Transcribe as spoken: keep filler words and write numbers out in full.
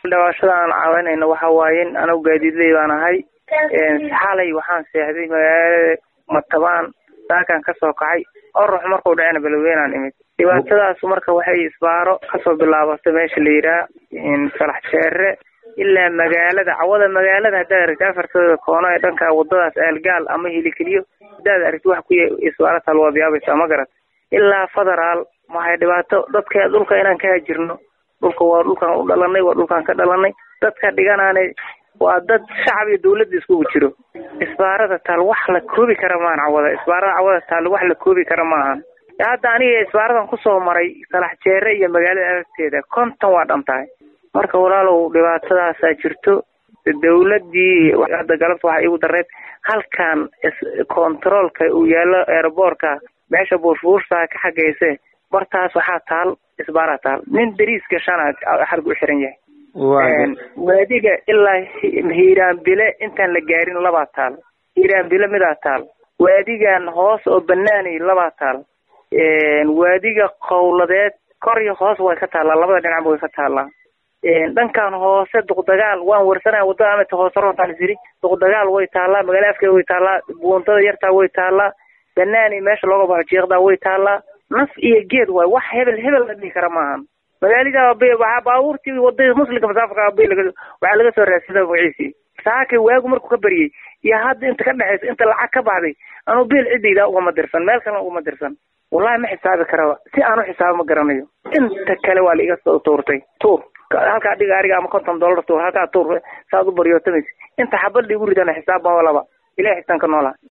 dhawaashadaan caawinayna waxa waaye in anagu gaadiidley baan ahay xalay waxaan seexday magaalada Matabaan saakan ka soo kacay oo ruux markuu dhacayna balweynaan imid dhibaatadaas marka waxay isbaaro ka soo bilaabatay meesha la yiraahdo in Salax Jeere ilaa magaalada cawada magaalada hadda rajaafarkooda koona ee dhanka wadadaas aalgaal ama hilikaliyo dad aragti wax ku isbaaro talwaabiyaba ma garat ilaa federaal ma hay dhibaato dadka dhulka inaan ka jirno dhulka waa dhulkan u dhalanay waa dhulkan ka dhalanay dadka dhiganaanay waa dad shacab iyo dawladda isku jiro isbaarada tal wax la koobi kara ma aha wada isbaarada cawada tal wax la koobi kara ma aha hadda aniga isbaaradan ku soo maray Salax Jeere iyo magaalada agteeda konton waa dhantahay marka walaalow dhibaatadaas ay jirto dawladdii hadda galabta waxa igu dareed halkan controlka uu yaalo airportka meesha buurfuursa ka xageysay bartaas waxa taal isbaara taal nin dariiska shanaad xargu xiran yahay waadiga ilaa hiiraan bile intaan la gaarin laba taal hiiraan bile mid taal waadigan hoos oo banaanay laba taal een waadiga qowladeed kor iyo hoos way ka taala labada dhinac way ka taala een dhankan hoose duqdagaal waan warsanaa wadada ama hoos roontaan siri duqdagaal way taala magaalada afkeeda way taala buuntada yarta way taala banaanay meesha looga baxo jeeqda way taala naf iyo geed way wax hebel hebel la dhigi kara maahan magaalada bay waxa baabuurtii wadada muslimka fasaafka bay laga waxa laga soo raadsaday wiciisi saaka waagu markuu ka bariyay iyo hadda inta ka dhaxaysa inta lacag ka baxday anu bil cidida uga madirsan meel kale uga madirsan wallahi ma xisaabi karo si aanu xisaab ma garanayo inta kale waa la iga soo tuurtay tuur halka dhiga ariga ama konton dollar tuur halka tuur saad u bariyo tamis inta xabad igu ridana xisaab ma walaba ilaahay tan ka noolaa